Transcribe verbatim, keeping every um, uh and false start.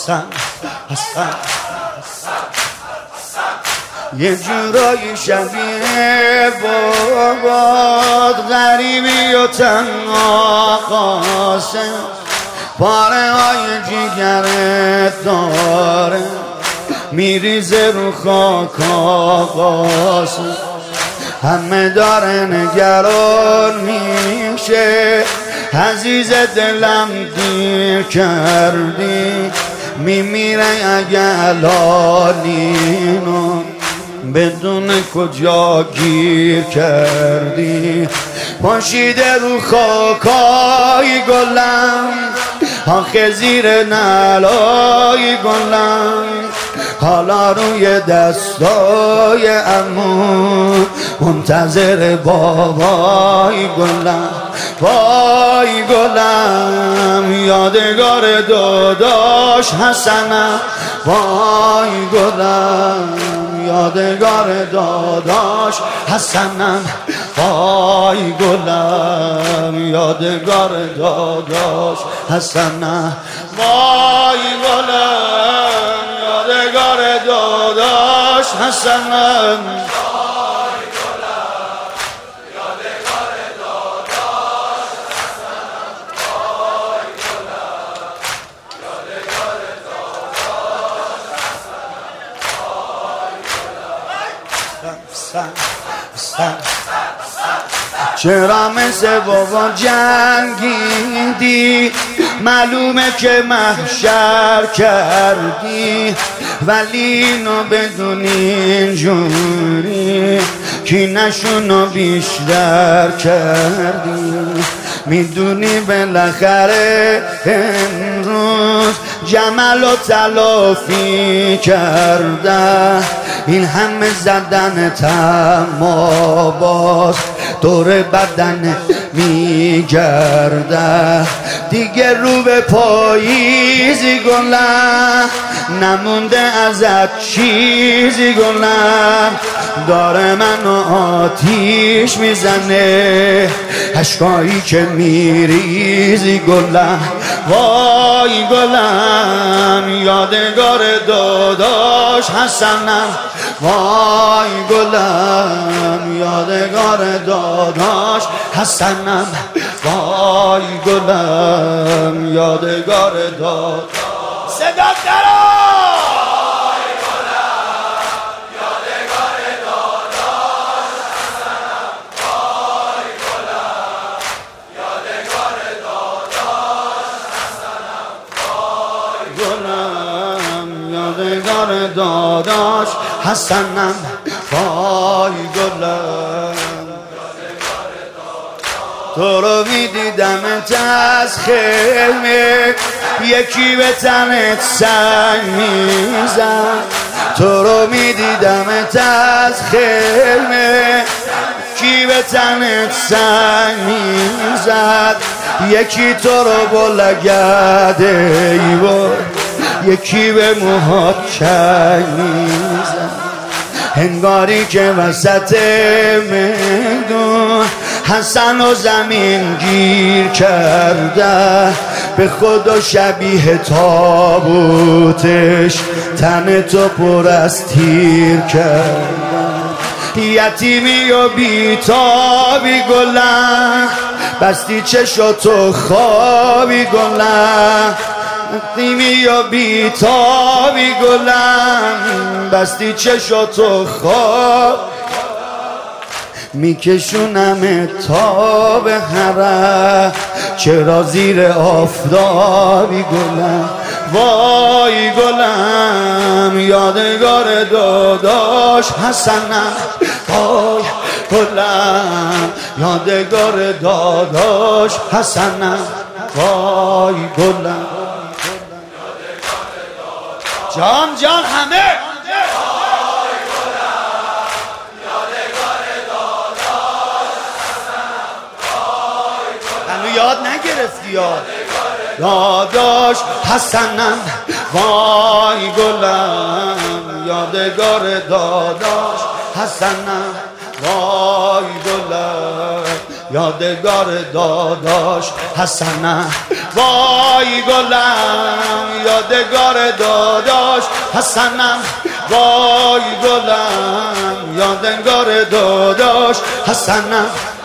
حسن حسن یه جورایی شبیه بابات غریبی و تنها قاسم پاره های جیگرت داره میریزه رو خاک قاسم همه داره نگران میشه عزیز دلم دیر کردی میمیره اگه الان اینو بدون کجا گیر کردی پاشیده رو خاکای گلم آخه زیر نلای گلم حالا روی دستای عمو منتظر بابای گلم وای گلم یادگار داداش حسنم وای گلم یادگار داداش حسنم وای گلم یادگار داداش حسنم وای گلم یادگار داداش حسنم چرا مثل بابا جنگیدی معلومه که محشر کردی ولی اینو بدون اینجوری کی نشونو بیشتر کردی میدونی بالاخره امروز جمل و تلافی کرده این همه زدن تما باز دور بدن میگرده دیگه رو به پاییزی گلم نمونده ازت چیزی گلم داره منو آتیش میزنه اشکایی که میریزی گلم وای گلم یادگار داداش حسنم وای گلم یادگار داداش حسنم وای گلم یادگار داداش صدا درا داداش حسنم وای گلم تو رو میدیدمت از خیمه یکی به تنت سنگ میزد تو رو میدیدمت از خیمه یکی به تنت سنگ میزد یکی تو رو با لگده ای بود یکی به موهات چنگ میزن هنگاری که وسط میدون حسن و زمین گیر کرده به خدا شبیه تابوتش تن تو پر از تیر کرده یتیمی و بیتابی گلم بستی چشاتو خوابی گلم یتیمی و بیتابی گلم بستی چشاتو خواب میکشونم تا به حرم چرا زیر آفتابی گلم وای گلم یادگار داداش حسنم وای گلم یادگار داداش حسنم وای گلم جان جان همه هنو یاد نگرفتی یاد داداش حسنم وای گلم یادگار داداش حسنم وای گلم یادگار داداش حسنم. وای گلم یادگار داداش حسنم، وای گلم یادگار داداش حسنم.